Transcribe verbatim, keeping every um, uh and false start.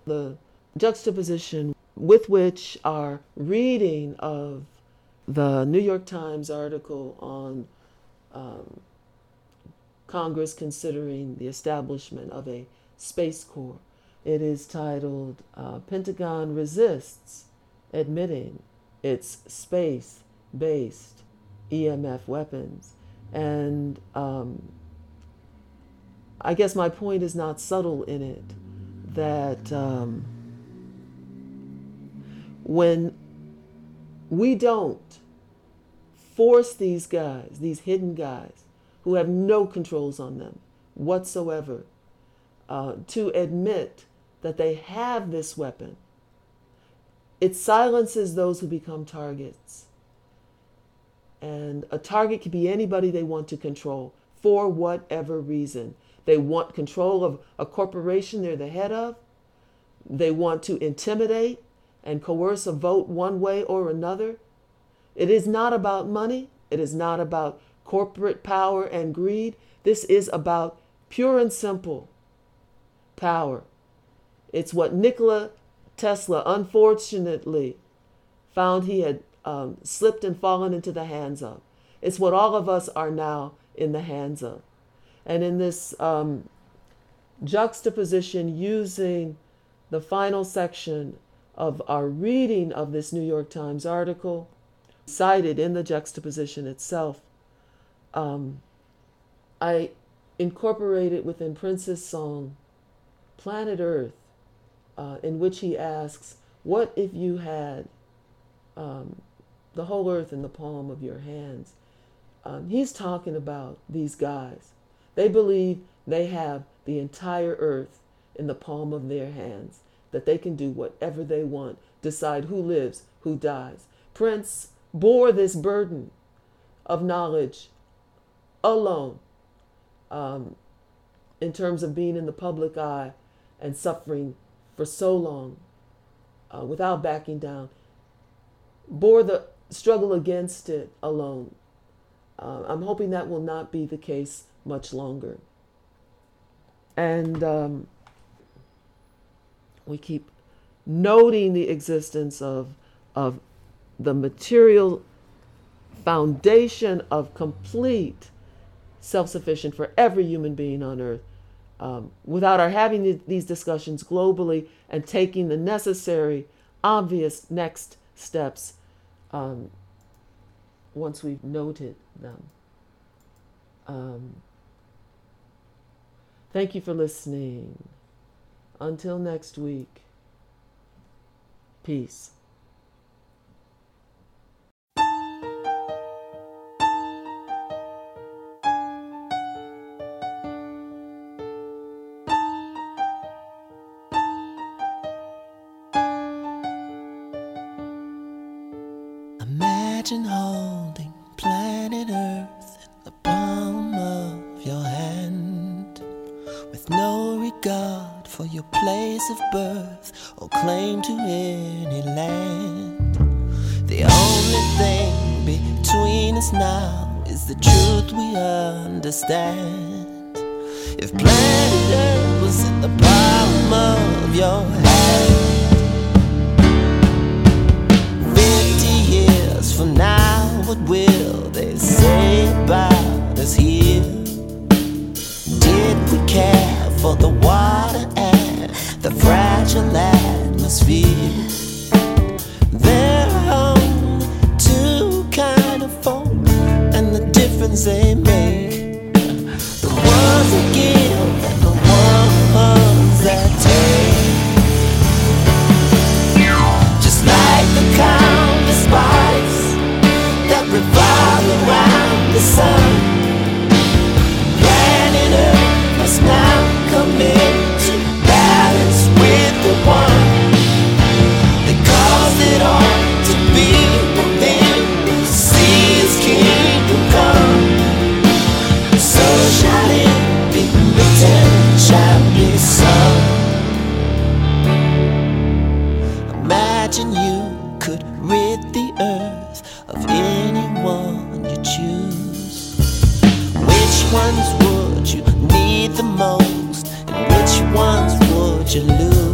The juxtaposition with which our reading of the New York Times article on um, Congress considering the establishment of a Space Corps. It is titled uh, Pentagon Resists Admitting Its Space-Based E M F Weapons. And um, I guess my point is not subtle in it, that um, when we don't force these guys, these hidden guys, who have no controls on them whatsoever, uh, to admit that they have this weapon, it silences those who become targets. And a target can be anybody they want to control for whatever reason. They want control of a corporation they're the head of. They want to intimidate and coerce a vote one way or another. It is not about money. It is not about corporate power and greed. This is about pure and simple power. It's what Nikola Tesla, unfortunately, found he had um, slipped and fallen into the hands of. It's what all of us are now in the hands of. And in this um, juxtaposition, using the final section of our reading of this New York Times article, cited in the juxtaposition itself, um, I incorporated within Prince's song, Planet Earth, uh, in which he asks, what if you had um, the whole earth in the palm of your hands? Um, he's talking about these guys. They believe they have the entire earth in the palm of their hands, that they can do whatever they want, decide who lives, who dies. Prince bore this burden of knowledge alone, um, in terms of being in the public eye and suffering for so long uh, without backing down. Bore the struggle against it alone. Uh, I'm hoping that will not be the case much longer. And um, we keep noting the existence of, of the material foundation of complete self-sufficient for every human being on earth, um, without our having th- these discussions globally and taking the necessary, obvious next steps um, once we've noted them. Um, thank you for listening. Until next week, peace. Imagine holding planet Earth in the palm of your hand, with no regard for your place of birth or claim to any land. The only thing between us now is the truth we understand. If planet Earth was in the palm of your hand, from now, what will they say about us here? Did we care for the water and the fragile atmosphere? There are only two kind of folk, and the difference they make, the ones that give and the ones that take. Just like the countless bodies that revolve around the sun, planet Earth must now come into balance with the one that caused it all to be within. See His kingdom come, so shall it be written, shall be sung. Imagine you could rid the earth of anyone you choose. Which ones would you need the most, and which ones would you lose?